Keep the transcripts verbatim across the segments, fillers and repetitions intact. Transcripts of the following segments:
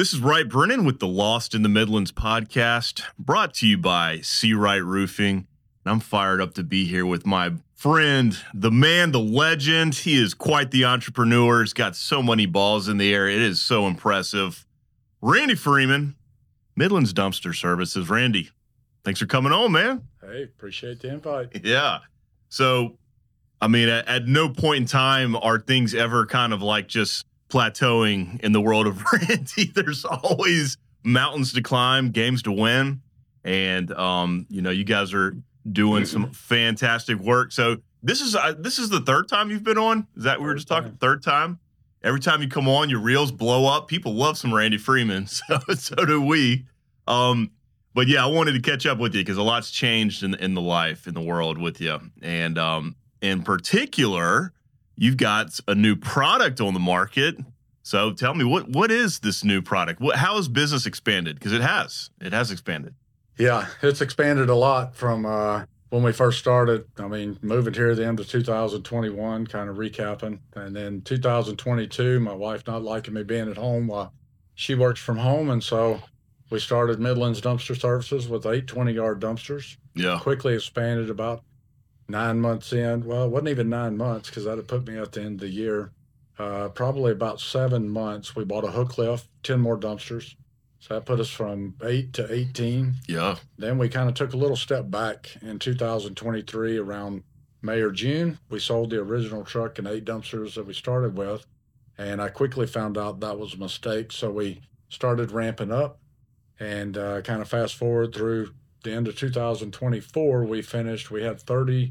This is Wright Brennan with the Lost in the Midlands podcast, brought to you by C. Wright Roofing. And I'm fired up to be here with my friend, the man, the legend. He is quite the entrepreneur. He's got so many balls in the air. It is so impressive. Randy Freeman, Midlands Dumpster Services. Randy, thanks for coming on, man. Hey, appreciate the invite. Yeah. So, I mean, at, at no point in time are things ever kind of like just plateauing in the world of Randy. There's always mountains to climb, games to win. And, um, you know, you guys are doing some fantastic work. So this is uh, this is the third time you've been on? Is that we were just talking third time? Every time you come on, your reels blow up. People love some Randy Freeman. So, so do we. Um, but yeah, I wanted to catch up with you because a lot's changed in, in the life, in the world with you. And um, in particular, you've got a new product on the market. So tell me, what what is this new product? What, how has business expanded? Because it has. It has expanded. Yeah, it's expanded a lot from uh, when we first started. I mean, moving here at the end of two thousand twenty-one, kind of recapping. And then two thousand twenty-two, my wife not liking me being at home while she works from home. And so we started Midlands Dumpster Services with eight twenty-yard dumpsters. Yeah. Quickly expanded about nine months in. Well, it wasn't even nine months because that had put me at the end of the year. Uh, probably about seven months, we bought a hook lift, ten more dumpsters. So that put us from eight to eighteen. Yeah. Then we kind of took a little step back in two thousand twenty-three around May or June. We sold the original truck and eight dumpsters that we started with. And I quickly found out that was a mistake. So we started ramping up and uh, kind of fast forward through the end of two thousand twenty-four, we finished, we had thirty,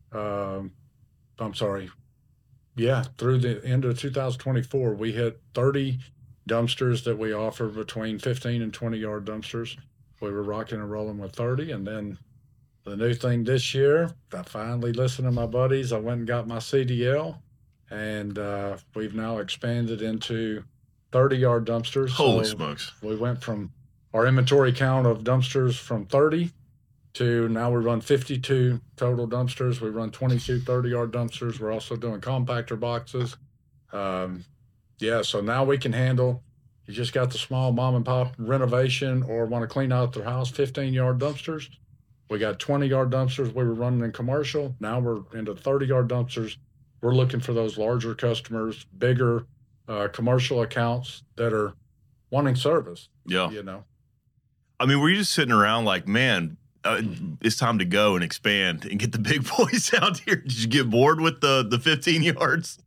um, I'm sorry. Yeah, through the end of two thousand twenty-four, we hit thirty dumpsters that we offer between fifteen and twenty yard dumpsters. We were rocking and rolling with thirty. And then the new thing this year, I finally listened to my buddies. I went and got my C D L, and uh, we've now expanded into thirty yard dumpsters. Holy so smokes. We went from our inventory count of dumpsters from thirty to now we run fifty-two total dumpsters. We run twenty-two thirty yard dumpsters. We're also doing compactor boxes. Um, Yeah, so now we can handle, you just got the small mom and pop renovation or want to clean out their house, fifteen yard dumpsters. We got twenty yard dumpsters we were running in commercial. Now we're into thirty yard dumpsters. We're looking for those larger customers, bigger uh, commercial accounts that are wanting service. Yeah. You know, I mean, were you just sitting around like, man, uh, it's time to go and expand and get the big boys out here? Did you get bored with the, the fifteen yards?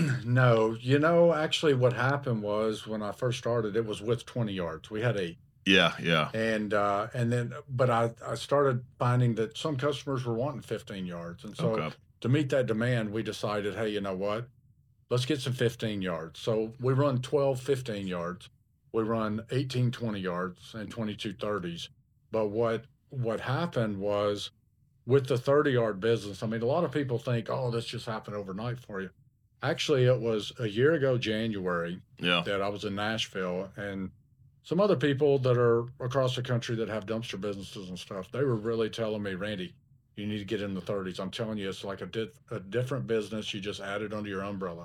No, you know, actually what happened was when I first started, it was with twenty yards. We had eight. Yeah, yeah. And uh, and then, but I, I started finding that some customers were wanting fifteen yards. And so Okay. to meet that demand, we decided, hey, you know what? Let's get some fifteen yards. So we run twelve fifteen yards. We run eighteen twenty yards and twenty-two thirties. But what what happened was with the thirty yard business, I mean, a lot of people think, oh, this just happened overnight for you. Actually, it was a year ago, January, Yeah. that I was in Nashville, and some other people that are across the country that have dumpster businesses and stuff, they were really telling me, Randy, you need to get in the thirties. I'm telling you, it's like a, di- a different business. You just added under your umbrella.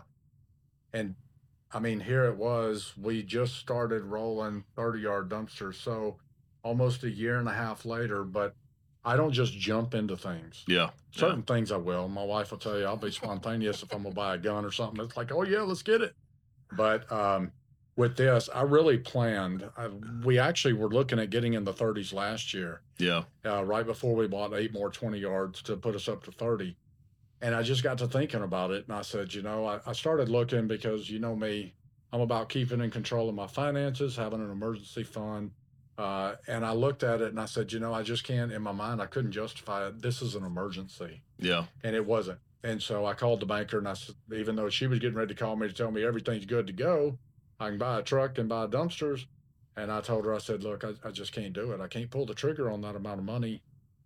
And I mean, here it was, we just started rolling thirty yard dumpsters. So almost a year and a half later, but I don't just jump into things. Yeah. Certain things I will. My wife will tell you I'll be spontaneous if I'm gonna buy a gun or something. It's like, oh yeah, let's get it. But um, with this, I really planned. I, we actually were looking at getting in the thirties last year, Yeah. uh, right before we bought eight more twenty yards to put us up to thirty. And I just got to thinking about it, and I said, you know, I, I started looking because you know me, I'm about keeping in control of my finances, having an emergency fund. Uh, and I looked at it and I said, you know, I just can't, in my mind, I couldn't justify it. This is an emergency. Yeah. And it wasn't. And so I called the banker and I said, even though she was getting ready to call me to tell me everything's good to go, I can buy a truck and buy dumpsters. And I told her, I said, look, I, I just can't do it. I can't pull the trigger on that amount of money.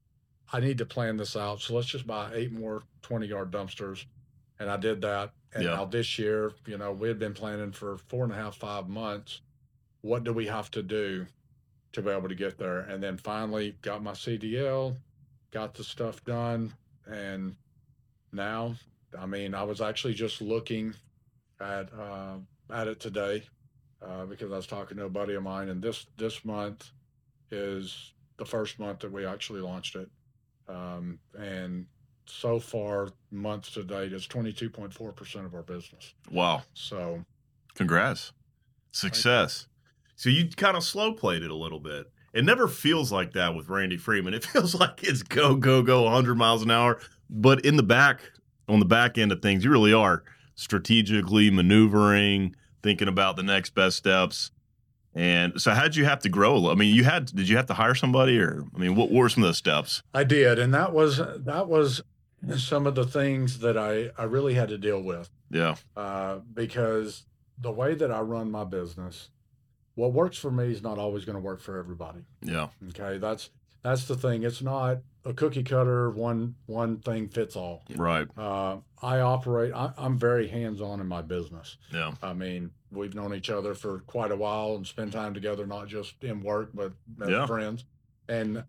I need to plan this out. So let's just buy eight more twenty yard dumpsters. And I did that. And Yeah. now this year, you know, we had been planning for four and a half, five months. What do we have to do to be able to get there? And then finally got my C D L, got the stuff done. And now, I mean, I was actually just looking at, uh, at it today. uh, because I was talking to a buddy of mine, and this this month is the first month that we actually launched it. Um, and so far, month to date, it's twenty-two point four percent of our business. Wow. So, congrats. Success. So you kind of slow played it a little bit. It never feels like that with Randy Freeman. It feels like it's go, go, go one hundred miles an hour. But in the back, on the back end of things, you really are strategically maneuvering, thinking about the next best steps. And so how'd you have to grow? I mean, you had, did you have to hire somebody, or, I mean, what were some of those steps? I did. And that was, that was some of the things that I, I really had to deal with. Yeah. Uh, because the way that I run my business, what works for me is not always going to work for everybody. Yeah. Okay. That's, that's the thing. It's not a cookie cutter, one, one thing fits all. Right. Uh, I operate, I, I'm very hands-on in my business. Yeah. I mean, we've known each other for quite a while and spend time together, not just in work, but as Yeah. friends. And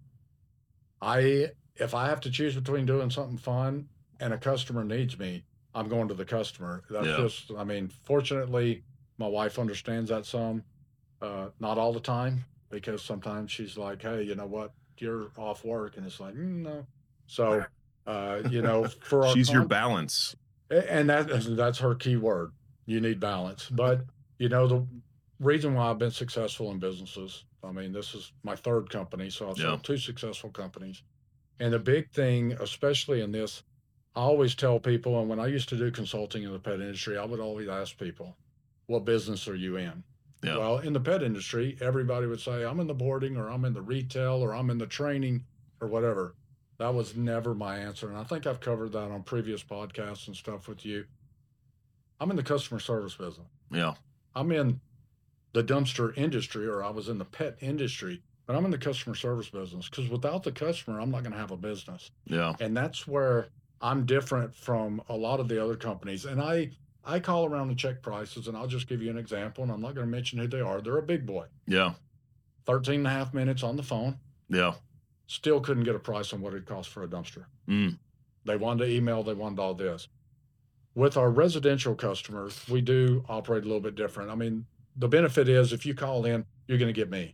I, if I have to choose between doing something fun and a customer needs me, I'm going to the customer. That's Yeah. just, I mean, fortunately, my wife understands that some, uh, not all the time, because sometimes she's like, hey, you know what, you're off work. And it's like, mm, no. So, uh, you know, for our She's your con- balance. and that that's her key word. You need balance. But, you know, the reason why I've been successful in businesses, I mean, this is my third company, so I've Yeah. sold two successful companies. And the big thing, especially in this, I always tell people, and when I used to do consulting in the pet industry, I would always ask people, what business are you in? Yeah. Well, in the pet industry, everybody would say, I'm in the boarding, or I'm in the retail, or I'm in the training, or whatever. That was never my answer. And I think I've covered that on previous podcasts and stuff with you. I'm in the customer service business. Yeah. I'm in the dumpster industry, or I was in the pet industry, but I'm in the customer service business, because without the customer, I'm not going to have a business. Yeah. And that's where I'm different from a lot of the other companies. And I, I call around and check prices, and I'll just give you an example, and I'm not going to mention who they are. They're a big boy. Yeah. thirteen and a half minutes on the phone. Yeah. Still couldn't get a price on what it cost for a dumpster. Mm. They wanted to email, they wanted all this. With our residential customers, we do operate a little bit different. I mean, the benefit is if you call in, you're going to get me.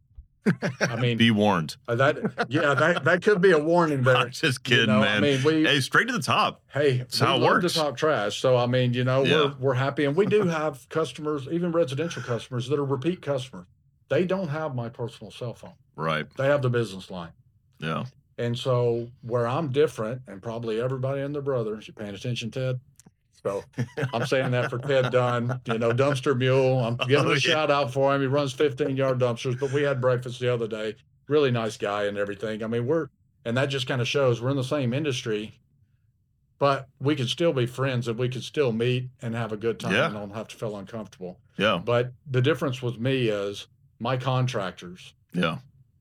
I mean, Be warned. uh, that, yeah, that, that could be a warning there. I'm just kidding, You know, man. I mean, we, Hey, straight to the top. hey, That's we how it love works. to talk trash. So, I mean, you know, Yeah. we're, we're happy. And we do have customers, even residential customers, that are repeat customers. They don't have my personal cell phone. Right. They have the business line. Yeah. And so where I'm different, and probably everybody and their brothers, you paying attention, Ted? So I'm saying that for Ted Dunn, you know, Dumpster Mule. I'm giving Oh, a yeah. shout out for him. He runs fifteen yard dumpsters, but we had breakfast the other day. Really nice guy and everything. I mean, we're, and that just kind of shows we're in the same industry, but we could still be friends, and we could still meet and have a good time Yeah. and don't have to feel uncomfortable. Yeah. But the difference with me is my contractors, Yeah.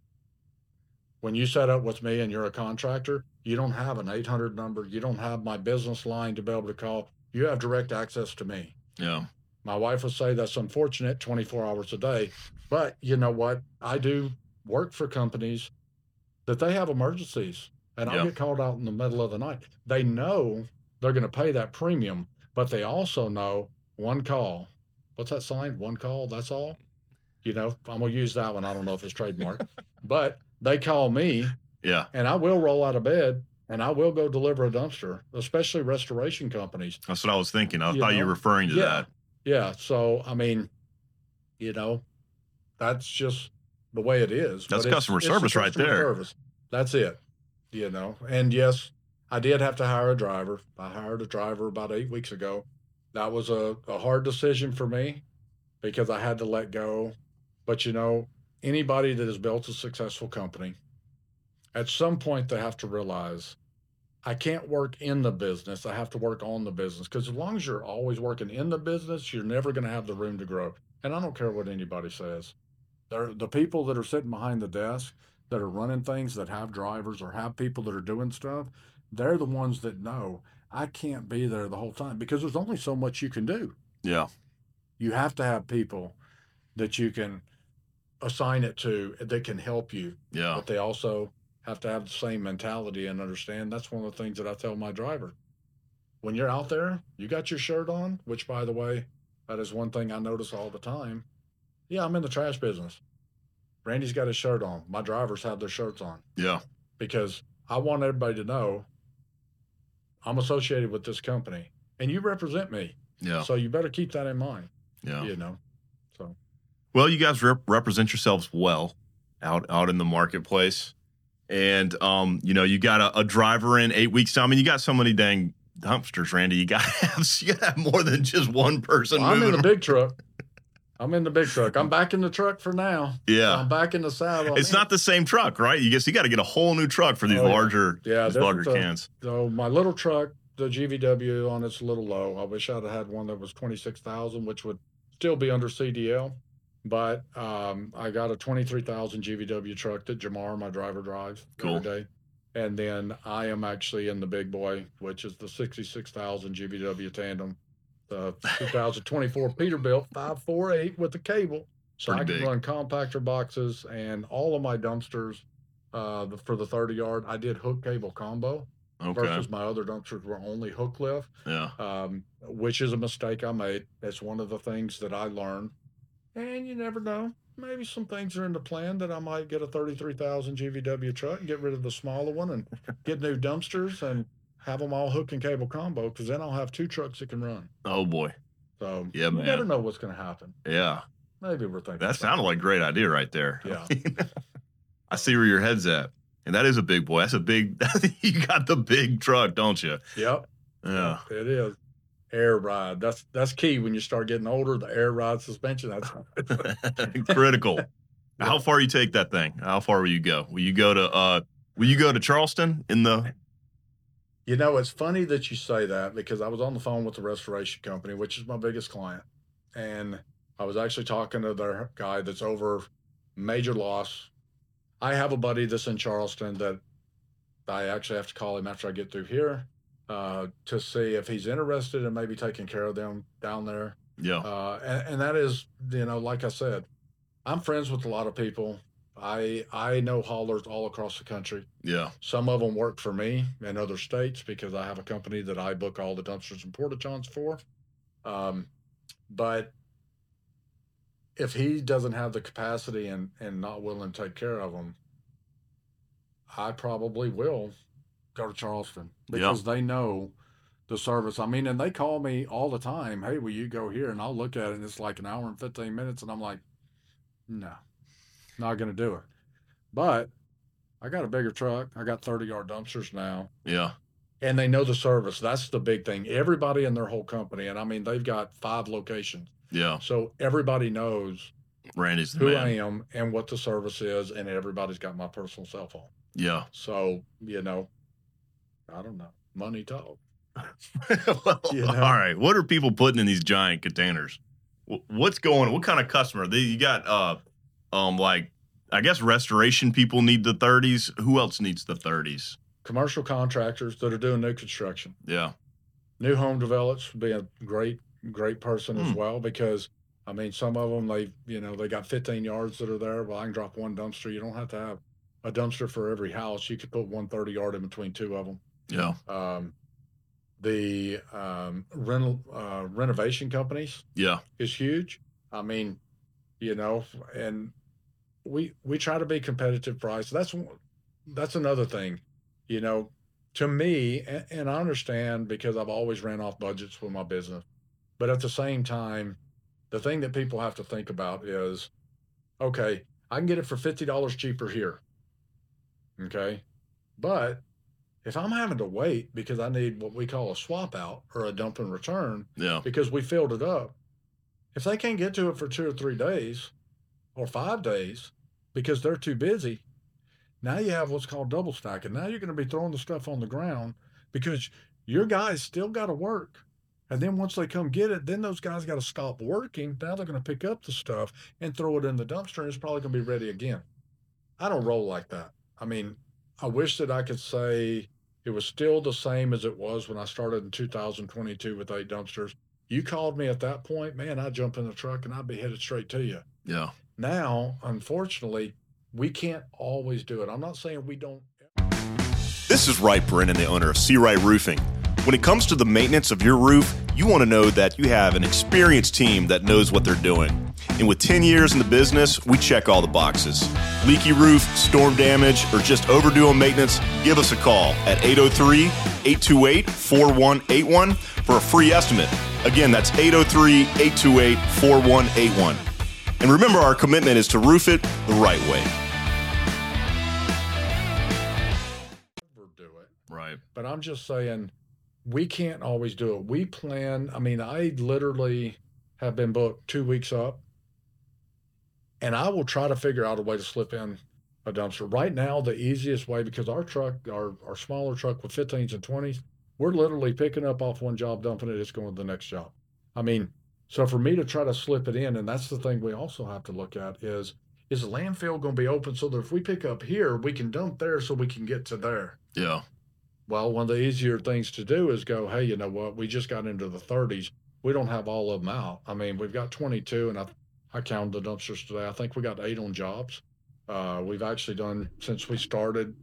when you set up with me and you're a contractor, you don't have an eight hundred number. You don't have my business line to be able to call. You have direct access to me. Yeah. My wife would say that's unfortunate, twenty-four hours a day. But you know what? I do work for companies that they have emergencies, and I'll Yeah. get called out in the middle of the night. They know they're going to pay that premium, but they also know one call. What's that sign? One call, that's all. You know, I'm going to use that one. I don't know if it's trademark, but they call me, Yeah. and I will roll out of bed, and I will go deliver a dumpster, especially restoration companies. That's what I was thinking. I You thought you know? were referring to Yeah. that. Yeah. So, I mean, you know, that's just the way it is. That's But it's- customer it's the service right customer there. service. That's it. You know, and yes, I did have to hire a driver. I hired a driver about eight weeks ago. That was a, a hard decision for me because I had to let go. But, you know, anybody that has built a successful company, at some point they have to realize I can't work in the business. I have to work on the business, because as long as you're always working in the business, you're never going to have the room to grow. And I don't care what anybody says. They're the people that are sitting behind the desk that are running things, that have drivers or have people that are doing stuff. They're the ones that know I can't be there the whole time, because there's only so much you can do. Yeah. You have to have people that you can assign it to that can help you, Yeah. but they also have to have the same mentality and understand. That's one of the things that I tell my driver. When you're out there, you got your shirt on, which, by the way, that is one thing I notice all the time. Yeah, I'm in the trash business. Randy's got his shirt on. My drivers have their shirts on. Yeah. Because I want everybody to know I'm associated with this company and you represent me. Yeah. So you better keep that in mind. Yeah. You know, so. Well, you guys rep- represent yourselves well out, out in the marketplace. And, um, you know, you got a, a driver in eight weeks time, and you got so many dang dumpsters, Randy. You got to have, you got to have more than just one person. Well, I'm in the around. big truck. I'm in the big truck. I'm back in the truck for now. Yeah. So I'm back in the saddle. It's not the same truck, right? You guess you got to get a whole new truck for these oh, larger, yeah, these larger a, cans. So my little truck, the G V W on it's a little low. I wish I'd have had one that was twenty-six thousand, which would still be under C D L. But um, I got a twenty-three thousand G V W truck that Jamar, my driver, drives Cool. every day. And then I am actually in the big boy, which is the sixty-six thousand G V W tandem, the two thousand twenty-four Peterbilt five forty-eight with the cable. So Pretty I can big. run compactor boxes and all of my dumpsters uh, the, for the thirty yard. I did hook cable combo Okay. versus my other dumpsters were only hook lift, Yeah. um, which is a mistake I made. It's one of the things that I learned. And you never know. Maybe some things are in the plan that I might get a thirty-three thousand G V W truck and get rid of the smaller one and get new dumpsters and have them all hook and cable combo, because then I'll have two trucks that can run. Oh, boy. So Yeah, you man. never know what's going to happen. Yeah. Maybe we're thinking. That about sounded like a great idea right there. it. Yeah. I see where your head's at. And that is a big boy. That's a big, you got the big truck, don't you? Yep. Yeah. It is. Air ride. That's that's key when you start getting older. The air ride suspension. That's Critical. How far you take that thing? How far will you go? Will you go to uh will you go to Charleston in the You know, it's funny that you say that, because I was on the phone with the restoration company, which is my biggest client. And I was actually talking to their guy that's over major loss. I have a buddy that's in Charleston that I actually have to call him after I get through here uh, to see if he's interested in maybe taking care of them down there. Yeah. Uh, and, and that is, you know, like I said, I'm friends with a lot of people. I I know haulers all across the country. Yeah. Some of them work for me in other states because I have a company that I book all the dumpsters and porta-johns for. Um, but if he doesn't have the capacity and, and not willing to take care of them, I probably will go to Charleston, because they know the service. I mean, and they call me all the time. Hey, will you go here? And I'll look at it and it's like an hour and fifteen minutes. And I'm like, no, not going to do it. But I got a bigger truck. I got thirty yard dumpsters now. Yeah. And they know the service. That's the big thing. Everybody in their whole company. And I mean, they've got five locations. Yeah. So everybody knows Randy's the who man. I am and what the service is. And everybody's got my personal cell phone. Yeah. So, you know, I don't know. Money talk. Well, You know? all right. What are people putting in these giant containers? Wh- What's going on? What kind of customer? They, you got, uh, um, like, I guess restoration people need the thirties. Who else needs the thirties? Commercial contractors that are doing new construction. Yeah. New home developers would be a great, great person as Hmm. well, because I mean, some of them, they, you know, they got fifteen yards that are there. Well, I can drop one dumpster. You don't have to have a dumpster for every house. You could put one thirty yard in between two of them. Yeah. Um, the um, rental uh, renovation companies Yeah. is huge. I mean, you know, and we we try to be competitive price. That's one- that's another thing, you know. To me, and, and I understand because I've always ran off budgets with my business, but at the same time, the thing that people have to think about is, okay, I can get it for fifty dollars cheaper here. Okay, but if I'm having to wait because I need what we call a swap out or a dump and return Yeah. because we filled it up, if they can't get to it for two or three days or five days because they're too busy, now you have what's called double stacking. Now you're going to be throwing the stuff on the ground because your guys still got to work. And then once they come get it, then those guys got to stop working. Now they're going to pick up the stuff and throw it in the dumpster, and it's probably going to be ready again. I don't roll like that. I mean, I wish that I could say it was still the same as it was when I started in two thousand twenty-two with eight dumpsters. You called me at that point, man, I'd jump in the truck and I'd be headed straight to you. Yeah. Now, unfortunately, we can't always do it. I'm not saying we don't. This is Wright Brennan, the owner of Sea Wright Roofing. When it comes to the maintenance of your roof, you want to know that you have an experienced team that knows what they're doing. And with ten years in the business, we check all the boxes. Leaky roof, storm damage, or just overdue on maintenance, give us a call at eight oh three, eight two eight, four one eight one for a free estimate. Again, that's eight oh three, eight two eight, four one eight one. And remember, our commitment is to roof it the right way. Do it. Right. But I'm just saying, we can't always do it. We plan, I mean, I literally have been booked two weeks up, and I will try to figure out a way to slip in a dumpster. Right now, the easiest way, because our truck, our, our smaller truck with fifteens and twenties, we're literally picking up off one job, dumping it, it's going to the next job. I mean, so for me to try to slip it in, and that's the thing we also have to look at is, is the landfill going to be open so that if we pick up here, we can dump there so we can get to there? Yeah. Well, one of the easier things to do is go, hey, you know what? We just got into the thirties. We don't have all of them out. I mean, we've got twenty-two, and I, I counted the dumpsters today. I think we got eight on jobs. Uh, we've actually done, since we started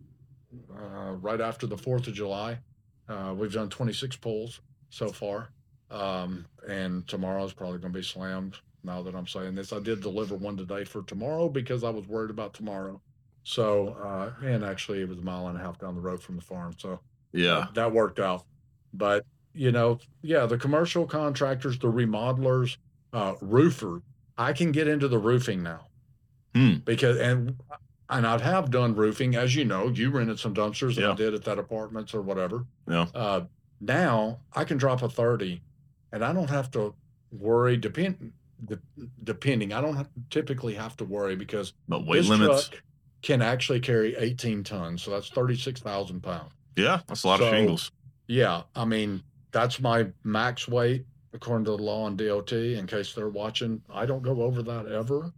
uh, right after the fourth of July, uh, we've done twenty-six pulls so far. Um, and tomorrow's probably going to be slammed now that I'm saying this. I did deliver one today for tomorrow because I was worried about tomorrow. So, uh, and actually it was a mile and a half down the road from the farm. So Yeah. that, that worked out. But, you know, yeah, the commercial contractors, the remodelers, uh, roofer, I can get into the roofing now. Hmm. Because, and, and I have done roofing, as you know, you rented some dumpsters that Yeah. I did at that apartments or whatever. Yeah. Uh, now I can drop a thirty and I don't have to worry depend, de- depending. I don't have, typically have to worry because But weight this limits. truck can actually carry eighteen tons. So that's thirty-six thousand pounds. Yeah. That's a lot So, of shingles. Yeah. I mean, that's my max weight according to the law on D O T. In case they're watching, I don't go over that ever.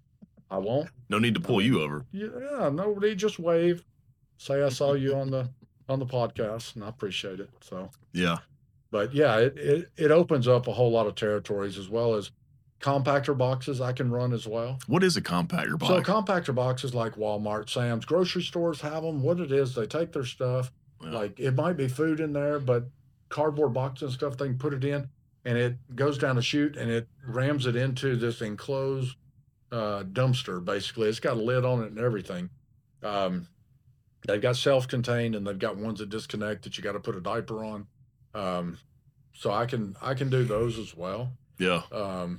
I won't. No need to pull you over. Yeah. Nobody just wave. Say I saw you on the, on the podcast and I appreciate it. So, Yeah. but yeah, it, it, it opens up a whole lot of territories as well as compactor boxes I can run as well. What is a compactor box? So compactor boxes like Walmart, Sam's, grocery stores have them. What it is, they take their stuff, Yeah. like it might be food in there, but cardboard boxes and stuff, they can put it in and it goes down a chute and it rams it into this enclosed uh, dumpster, basically. It's got a lid on it and everything. Um, they've got self-contained and they've got ones that disconnect that you got to put a diaper on. Um, so I can, I can do those as well. yeah. Um,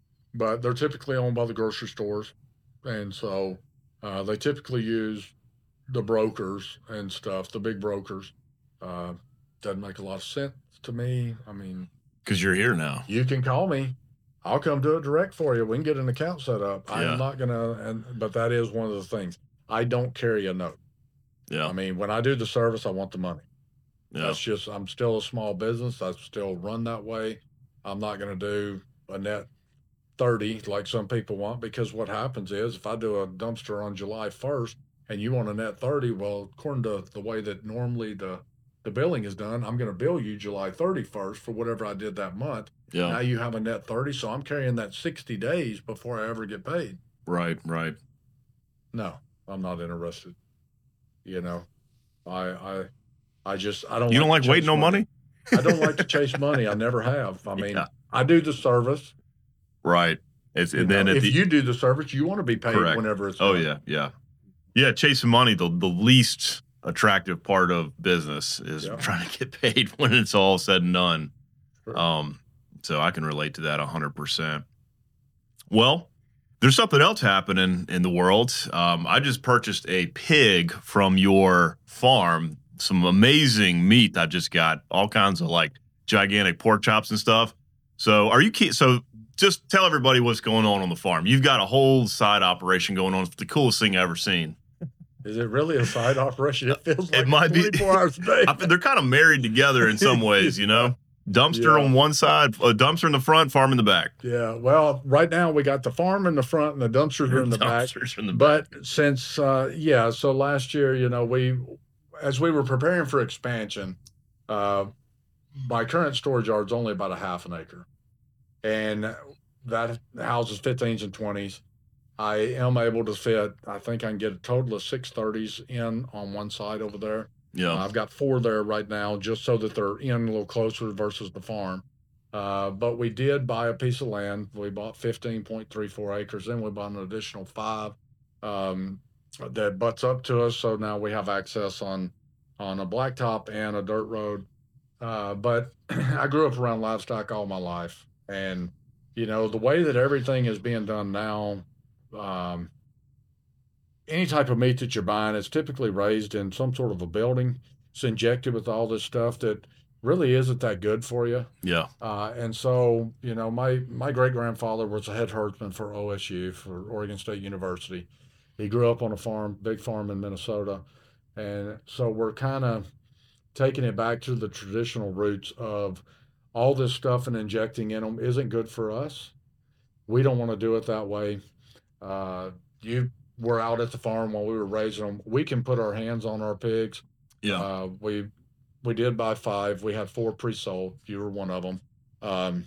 but they're typically owned by the grocery stores. And so uh, they typically use the brokers and stuff, the big brokers. Uh, doesn't make a lot of sense to me. I mean, Because you're here now. you can call me. I'll come do it direct for you. We can get an account set up. Yeah. I'm not going to, and but that is one of the things. I don't carry a note. Yeah. I mean, when I do the service, I want the money. Yeah. That's just, I'm still a small business. I still run that way. I'm not going to do a net thirty like some people want, because what happens is if I do a dumpster on July first and you want a net thirty, well, according to the way that normally the, the billing is done, I'm going to bill you July thirty-first for whatever I did that month. Yeah. Now you have a net thirty. So I'm carrying that sixty days before I ever get paid. Right. Right. No, I'm not interested. You know, I, I, I just, I don't, You don't like to waiting chase on money? I don't like to chase money. I never have. I mean, Yeah. I do the service. Right. It's You and then know, at if the, you do the service, you want to be paid Correct. whenever it's oh done. yeah, yeah, yeah. Chasing money, the the least attractive part of business is Yeah. trying to get paid when it's all said and done. Sure. Um, so I can relate to that a hundred percent. Well, there's something else happening in the world. Um, I just purchased a pig from your farm. Some amazing meat I just got. All kinds of like gigantic pork chops and stuff. So are you ke- so? Just tell everybody what's going on on the farm. You've got a whole side operation going on. It's the coolest thing I've ever seen. Is it really a side operation? It feels like It might be- twenty-four hours a day. I think they're kind of married together in some ways, you know? Dumpster Yeah. on one side, a dumpster in the front, farm in the back. Yeah. Well, right now we got the farm in the front and the dumpsters are in the back. Dumpsters in the back. But since, uh, yeah, so last year, you know, we, as we were preparing for expansion, uh, my current storage yard is only about a half an acre. And that houses fifteens and twenties. I am able to fit, I think I can get a total of six thirties in on one side over there. Yeah. I've got four there right now just so that they're in a little closer versus the farm. Uh, but we did buy a piece of land. We bought fifteen point three four acres. Then we bought an additional five um, that butts up to us. So now we have access on on a blacktop and a dirt road. Uh, but I grew up around livestock all my life, and you know the way that everything is being done now. Um, any type of meat that you're buying is typically raised in some sort of a building. It's injected with all this stuff that really isn't that good for you. Yeah. Uh, and so, you know, my, my great grandfather was a head herdsman for O S U, for Oregon State University. He grew up on a farm, big farm in Minnesota. And so we're kind of taking it back to the traditional roots of all this stuff and injecting in them isn't good for us. We don't want to do it that way. Uh, you were out at the farm while we were raising them. We can put our hands on our pigs. Yeah. Uh, we we did buy five. We had four pre-sold. You were one of them. Um,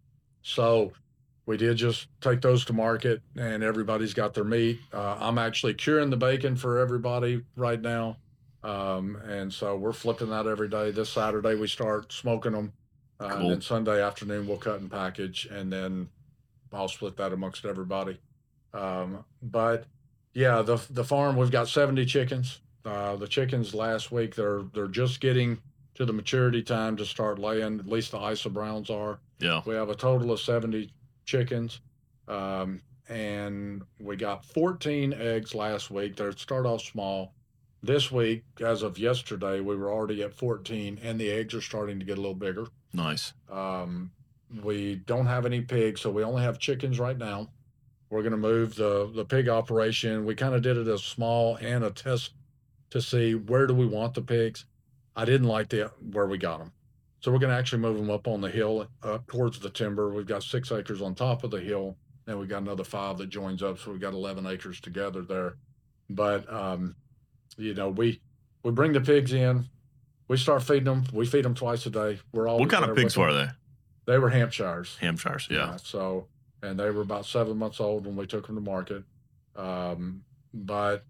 so we did just take those to market, and everybody's got their meat. Uh, I'm actually curing the bacon for everybody right now. Um, and so we're flipping that every day. This Saturday we start smoking them. Uh, Cool. And then Sunday afternoon we'll cut and package, and then I'll split that amongst everybody. Um, but yeah, the the farm, we've got seventy chickens. Uh, the chickens last week, they're they're just getting to the maturity time to start laying. At least the Isa Browns are. Yeah. We have a total of seventy chickens, um, and we got fourteen eggs last week. They start off small. This week, as of yesterday, we were already at fourteen, and the eggs are starting to get a little bigger. Nice. Um, we don't have any pigs, so we only have chickens right now. We're going to move the the pig operation. We kind of did it as small and a test to see where do we want the pigs. I didn't like the where we got them, so we're going to actually move them up on the hill, up towards the timber. We've got six acres on top of the hill, and we've got another five that joins up, so we've got eleven acres together there. But um, you know, we we bring the pigs in. We start feeding them. We feed them twice a day. We're all What kind of pigs are they? They were Hampshires. Hampshires. Yeah. Yeah, so, and they were about seven months old when we took them to market. Um, but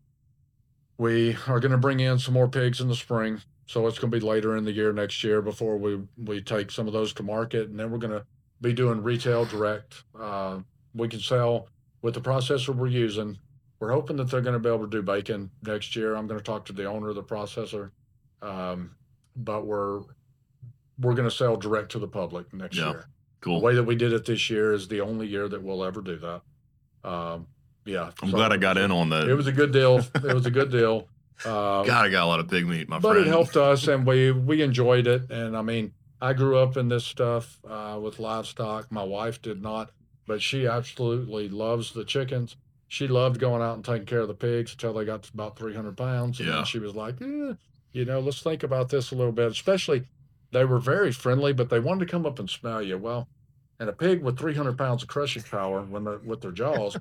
we are going to bring in some more pigs in the spring. So it's going to be later in the year next year before we, we take some of those to market. And then we're going to be doing retail direct. Uh, we can sell with the processor we're using. We're hoping that they're going to be able to do bacon next year. I'm going to talk to the owner of the processor. Um, but we're we're going to sell direct to the public next Yeah. year. Cool. The way that we did it this year is the only year that we'll ever do that. Um, yeah. I'm so glad I got in on that. It was a good deal. It was a good deal. Uh, God, I got a lot of pig meat, my but friend. it helped us, and we we enjoyed it. And I mean, I grew up in this stuff uh, with livestock. My wife did not, but she absolutely loves the chickens. She loved going out and taking care of the pigs until they got to about three hundred pounds. And Yeah. then she was like, eh, you know, let's think about this a little bit. Especially, they were very friendly, but they wanted to come up and smell you. Well, and a pig with three hundred pounds of crushing power when they're, with their jaws,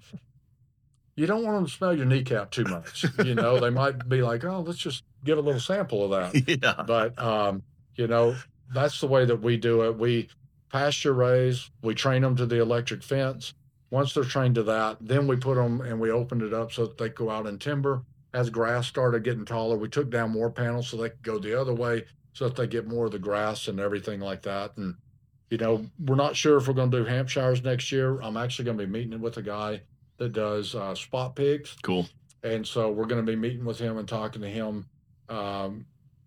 you don't want them to smell your kneecap too much. You know, they might be like, oh, let's just give a little sample of that. Yeah. But, um, you know, that's the way that we do it. We pasture raise, we train them to the electric fence. Once they're trained to that, then we put them and we opened it up so that they go out in timber. As grass started getting taller, we took down more panels so they could go the other way so that they get more of the grass and everything like that. And, you know, we're not sure if we're going to do Hampshires next year. I'm actually going to be meeting with a guy that does uh, spot pigs. Cool. And so we're going to be meeting with him and talking to him. Um,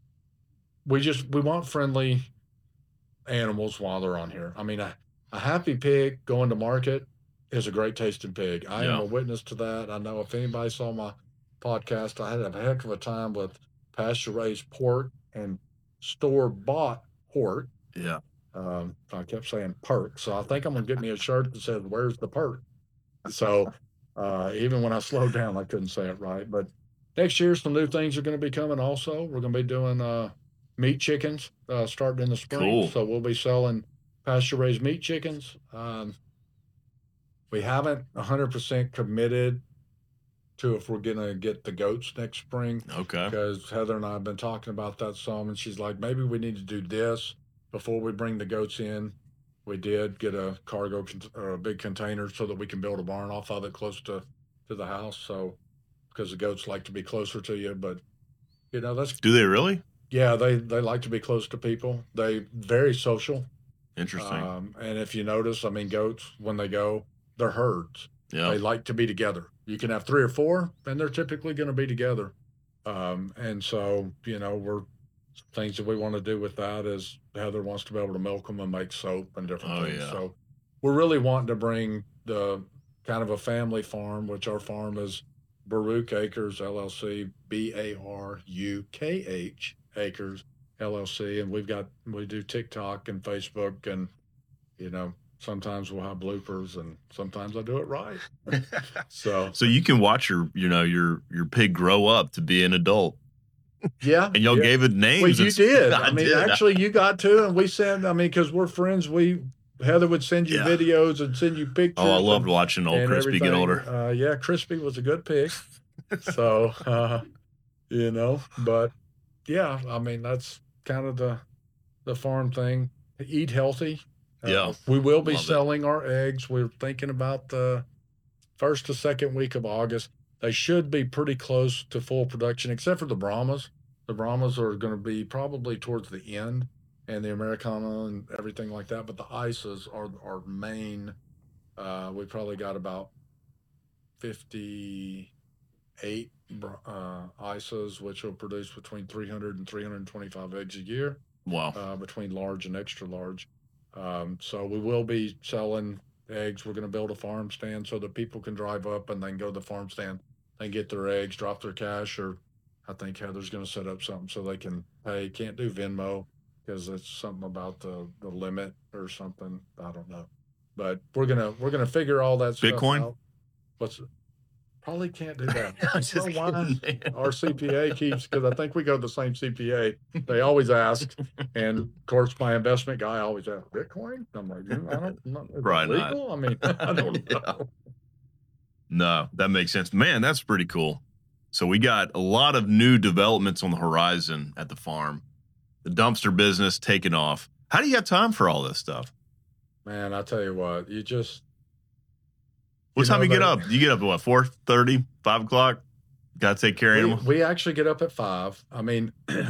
we just, we want friendly animals while they're on here. I mean, a, a happy pig going to market is a great tasting pig. I Yeah. am a witness to that. I know if anybody saw my podcast, I had a heck of a time with pasture raised pork and store bought pork. Yeah. Um, I kept saying perk. So I think I'm going to get me a shirt that says, where's the perk? So uh, even when I slowed down, I couldn't say it right. But next year, some new things are going to be coming also. We're going to be doing uh, meat chickens uh, starting in the spring. Cool. So we'll be selling pasture raised meat chickens. Um, we haven't one hundred percent committed to if we're going to get the goats next spring, Okay. because Heather and I have been talking about that some, and she's like, maybe we need to do this before we bring the goats in. We did get a cargo con- or a big container so that we can build a barn off of it close to, to the house. So, because the goats like to be closer to you, but you know, that's, Do they really? yeah, they, they like to be close to people. They very social. Interesting. Um, and if you notice, I mean, goats, when they go, they're herds. Yeah. They like to be together. You can have three or four, and they're typically going to be together. Um, and so, you know, we're things that we want to do with that is Heather wants to be able to milk them and make soap and different Oh, things. yeah. So we're really wanting to bring the kind of a family farm, which our farm is Baruch Acres L L C, B A R U K H Acres L L C. And we've got, we do TikTok and Facebook, and, you know, sometimes we'll have bloopers and sometimes I do it right. So, So you can watch your, you know, your your pig grow up to be an adult. yeah. And y'all yeah. gave it names. Well, you and- did. I I mean, did. actually, you got to, and we sent. I mean, because we're friends, we Heather would send you Yeah. videos and send you pictures. Oh, I loved and, watching old and Crispy get everything. older. Uh, yeah, Crispy was a good pig. So, uh, you know, but yeah, I mean, that's kind of the the farm thing. Eat healthy. Uh, Yeah. we will be Love it. selling our eggs. We're thinking about the first to second week of August. They should be pretty close to full production, except for the Brahmas. The Brahmas are going to be probably towards the end, and the Americana and everything like that. But the Ices are our main. Uh, we probably got about fifty-eight uh, Ices, which will produce between three hundred and three hundred twenty-five eggs a year, Wow. uh, between large and extra large. Um, so we will be selling eggs. We're going to build a farm stand so that people can drive up and then go to the farm stand and get their eggs, drop their cash, or I think Heather's going to set up something so they can pay. Can't do Venmo because it's something about the, the limit or something. I don't know, but we're gonna we're gonna figure all that stuff Bitcoin? out. What's probably can't do that. I'm I just don't know why kidding, man. our C P A keeps, because I think we go to the same C P A. They always ask, and of course my investment guy always asks, Bitcoin. I'm like, "Mm, I don't know. Is it Probably not. legal? I mean, I don't Yeah. know. No, that makes sense. Man, that's pretty cool. So we got a lot of new developments on the horizon at the farm. The dumpster business taking off. How do you have time for all this stuff? Man, I tell you what, you just What You time know, you get they- up? You get up at what, four thirty, five o'clock? Got to take care of we, animals? we actually get up at five. I mean,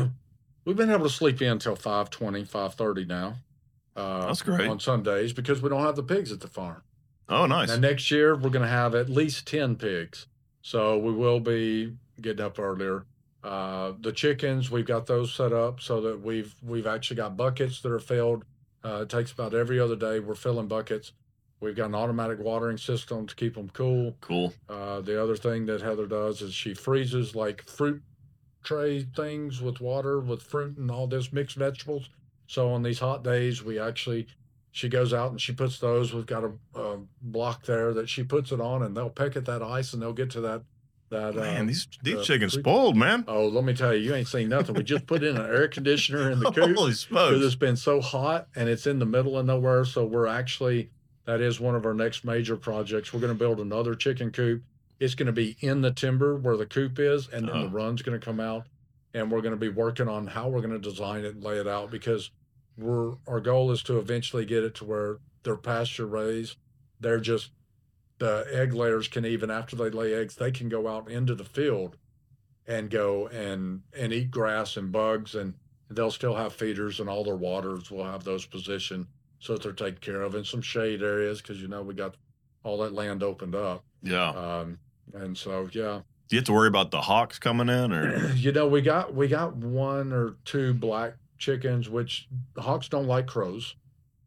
we've been able to sleep in until five twenty, five thirty now. Uh, That's great. on some days because we don't have the pigs at the farm. Oh, nice. And next year we're going to have at least ten pigs. So we will be getting up earlier. Uh, the chickens, we've got those set up so that we've we've actually got buckets that are filled. Uh, it takes about every other day. We're filling buckets. We've got an automatic watering system to keep them cool. Cool. Uh, the other thing that Heather does is she freezes like fruit tray things with water with fruit and all this mixed vegetables. So on these hot days, we actually, she goes out and she puts those. We've got a, a block there that she puts it on, and they'll peck at that ice and they'll get to that. That Man, uh, these these the chickens fruit- spoiled, man. Oh, let me tell you, you ain't seen nothing. We just put in an air conditioner in the coop Holy because smokes. it's been so hot and it's in the middle of nowhere. So we're actually, that is one of our next major projects. We're going to build another chicken coop. It's going to be in the timber where the coop is, and then Oh. the run's going to come out. And we're going to be working on how we're going to design it and lay it out, because we're our goal is to eventually get it to where they're pasture raised. They're just, the egg layers can, even after they lay eggs, they can go out into the field and go and and eat grass and bugs, and they'll still have feeders, and all their waters will have those positioned so that they're taken care of, in some shade areas, because you know we got all that land opened up. Yeah. Um, and so yeah, Do you have to worry about the hawks coming in, or? you know we got we got one or two black chickens, which the hawks don't like crows,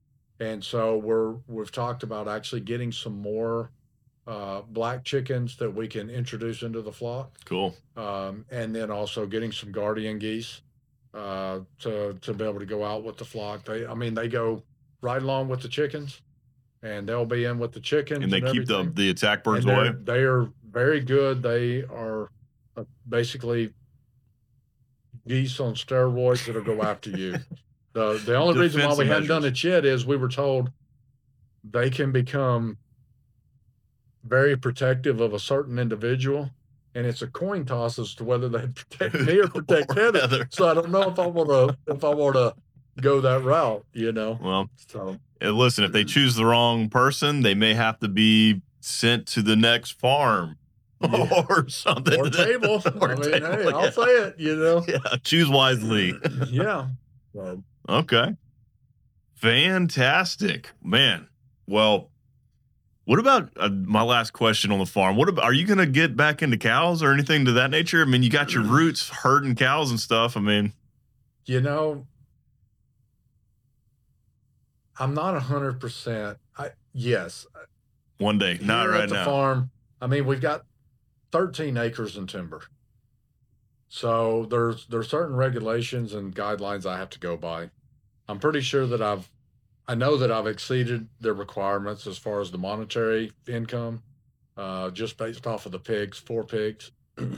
and so we're we've talked about actually getting some more uh, black chickens that we can introduce into the flock. Cool. Um, and then also getting some guardian geese uh, to to be able to go out with the flock. They, I mean, they go right along with the chickens, and they'll be in with the chickens. And they keep the, everything. the attack birds And they're- away? They are very good. They are uh, basically geese on steroids that'll go after you. The the only reason why we Defensive haven't done measures. it yet is we were told they can become very protective of a certain individual, and it's a coin toss as to whether they protect me or protect Or Heather. Heather. So I don't know if I want to if I want to go that route, you know. Well, So and listen, if they choose the wrong person, they may have to be sent to the next farm Yeah. or something. or table. Or I mean, table, hey, I'll yeah. say it, you know. Yeah, choose wisely. Yeah. So, Okay. Fantastic, man. Well, what about uh, my last question on the farm? What about, are you going to get back into cows or anything to that nature? I mean, you got your roots herding cows and stuff. I mean, you know, I'm not a hundred percent. I yes. One day, not Here right at the now. farm, I mean, we've got thirteen acres in timber. So there's there's certain regulations and guidelines I have to go by. I'm pretty sure that I've I know that I've exceeded the requirements as far as the monetary income, uh, just based off of the pigs, four pigs.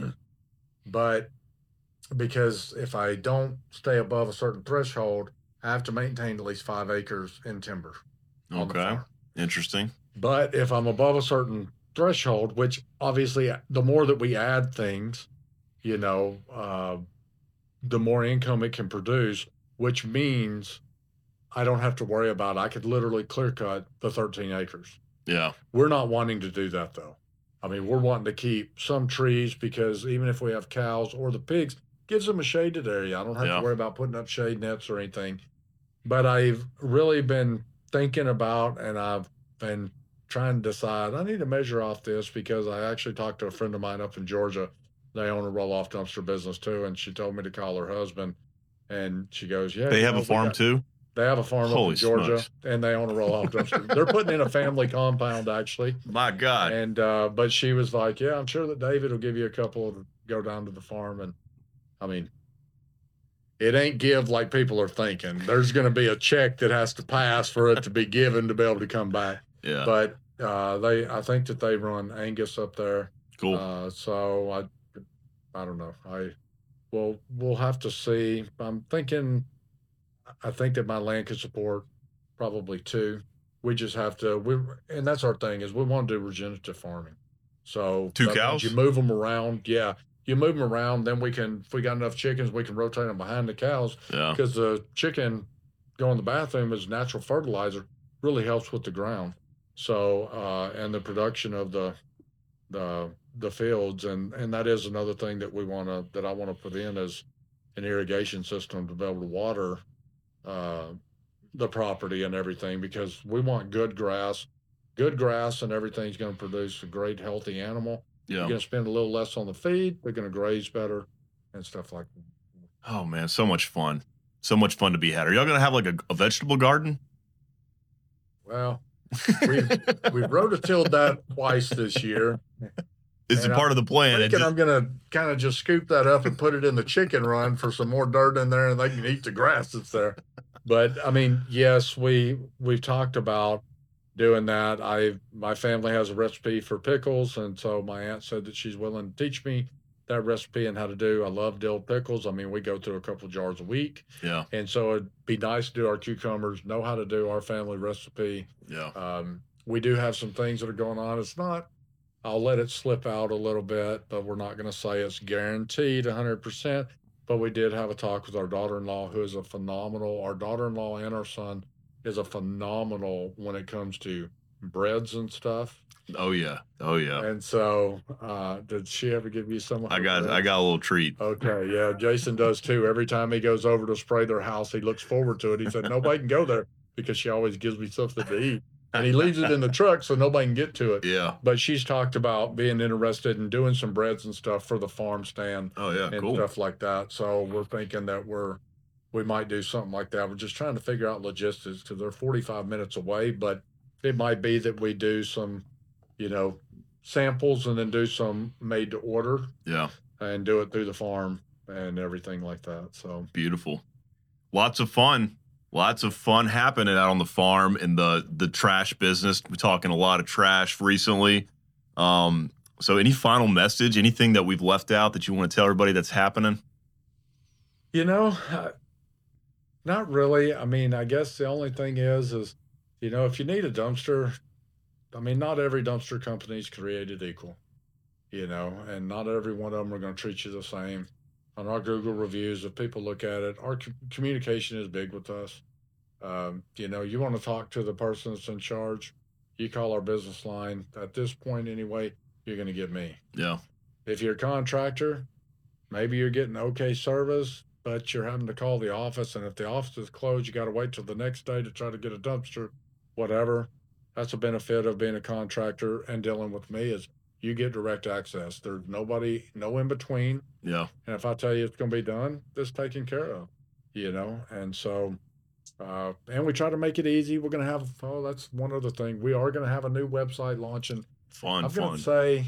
But because if I don't stay above a certain threshold, I have to maintain at least five acres in timber on the Okay. farm. Interesting. But if I'm above a certain threshold, which obviously the more that we add things, you know, uh, the more income it can produce, which means I don't have to worry about it. I could literally clear cut the thirteen acres. Yeah. We're not wanting to do that though. I mean, we're wanting to keep some trees because even if we have cows or the pigs, gives them a shaded area. I don't have Yeah. to worry about putting up shade nets or anything. But I've really been thinking about, and I've been trying to decide, I need to measure off this because I actually talked to a friend of mine up in Georgia. They own a roll-off dumpster business too, and she told me to call her husband. And she goes, yeah. They you have know, a we farm got- too? They have a farm up Holy in Georgia, smokes. and they own a roll-off dumpster. They're putting in a family compound, actually. My God. And uh, but she was like, yeah, I'm sure that David will give you a couple to go down to the farm. And I mean, it ain't give like people are thinking. There's going to be a check that has to pass for it to be given to be able to come back. Yeah. But uh, they, I think that they run Angus up there. Cool. Uh, so I, I don't know. I, well, we'll have to see. I'm thinking, I think that my land can support probably two. We just have to, we, and that's our thing is we want to do regenerative farming. So Two that means cows? You move them around. Yeah. You move them around, then we can, if we got enough chickens, we can rotate them behind the cows Yeah. because the chicken going to the bathroom as natural fertilizer really helps with the ground. So, uh, and the production of the, the, the fields. And, and that is another thing that we want to, that I want to put in is an irrigation system to be able to water, uh, the property and everything, because we want good grass, good grass and everything's going to produce a great healthy animal. Yeah. You're going to spend a little less on the feed. They're going to graze better and stuff like that. Oh man, so much fun. So much fun to be had. Are y'all gonna have like a, a vegetable garden? Well, we've, we've rototilled that twice this year. Is it And part of the plan? It Thinking just- I'm going to kind of just scoop that up and put it in the chicken run for some more dirt in there and they can eat the grass that's there. But I mean, yes, we, we've talked about doing that. I, my family has a recipe for pickles. And so my aunt said that she's willing to teach me that recipe and how to do. I love dill pickles. I mean, we go through a couple of jars a week. yeah. And so it'd be nice to do our cucumbers, know how to do our family recipe. Yeah. Um, we do have some things that are going on. It's not, I'll let it slip out a little bit, but we're not going to say it's guaranteed one hundred percent. But we did have a talk with our daughter-in-law, who is a phenomenal, our daughter-in-law and our son is a phenomenal when it comes to breads and stuff. Oh yeah. Oh yeah. And so, uh, did she ever give you some of I her got bread? I got a little treat. Okay, yeah, Jason does too. Every time he goes over to spray their house, he looks forward to it. He said, nobody can go there because she always gives me something to eat. And he leaves it in the truck so nobody can get to it. Yeah. But she's talked about being interested in doing some breads and stuff for the farm stand Oh yeah. and Cool. stuff like that. So we're thinking that we're, we might do something like that. We're just trying to figure out logistics because they're forty-five minutes away, but it might be that we do some, you know, samples and then do some made to order Yeah. and do it through the farm and everything like that. So Beautiful. Lots of fun. Lots of fun happening out on the farm in the the trash business. We're talking a lot of trash recently. Um, so any final message, anything that we've left out that you want to tell everybody that's happening? You know, uh, not really. I mean, I guess the only thing is, is, you know, if you need a dumpster, I mean, not every dumpster company is created equal, you know, and not every one of them are going to treat you the same. On our Google reviews, if people look at it, our c- communication is big with us. Um, you know, you want to talk to the person that's in charge, you call our business line. At this point, anyway, you're going to get me. Yeah. If you're a contractor, maybe you're getting okay service. but you're having to call the office. And if the office is closed, you got to wait till the next day to try to get a dumpster, whatever. That's a benefit of being a contractor and dealing with me is you get direct access. There's nobody, no in between. Yeah. And if I tell you it's going to be done, it's taken care of, you know? And so, uh, and we try to make it easy. We're going to have, oh, that's one other thing. We are going to have a new website launching. Fun, I'm fun. going to say,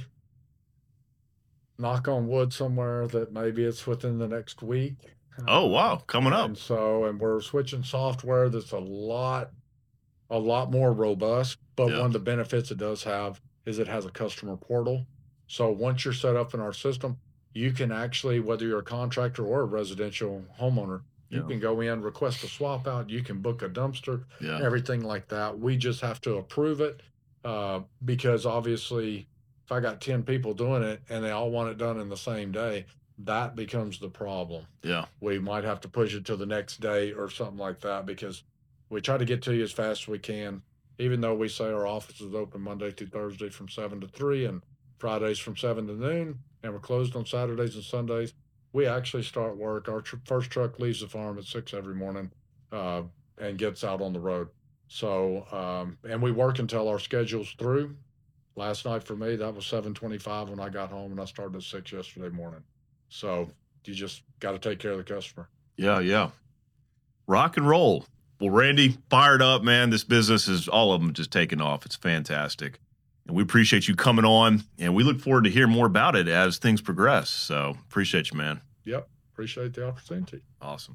knock on wood somewhere, that maybe it's within the next week. Oh, wow. Coming up. And so, and we're switching software that's a lot, a lot more robust. But Yeah. one of the benefits it does have is it has a customer portal. So once you're set up in our system, you can actually, whether you're a contractor or a residential homeowner, you Yeah. can go in, request a swap out, you can book a dumpster, Yeah. everything like that. We just have to approve it uh, because obviously if I got ten people doing it and they all want it done in the same day, that becomes the problem. Yeah. We might have to push it to the next day or something like that because we try to get to you as fast as we can, even though we say our office is open Monday through Thursday from seven to three and Fridays from seven to noon, and we're closed on Saturdays and Sundays. We actually start work. Our tr- first truck leaves the farm at six every morning uh, and gets out on the road. So, um, and we work until our schedule's through. Last night for me, that was seven twenty-five when I got home, and I started at six yesterday morning. So you just got to take care of the customer. Yeah, yeah. Rock and roll. Well, Randy, fired up, man. This business is, all of them just taking off. It's fantastic. And we appreciate you coming on, and we look forward to hearing more about it as things progress. So appreciate you, man. Yep. Appreciate the opportunity. Awesome.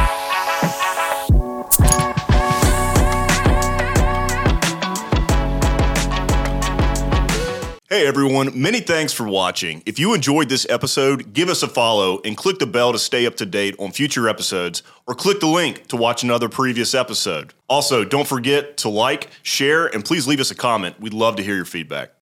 Hey everyone, many thanks for watching. If you enjoyed this episode, give us a follow and click the bell to stay up to date on future episodes, or click the link to watch another previous episode. Also, don't forget to like, share, and please leave us a comment. We'd love to hear your feedback.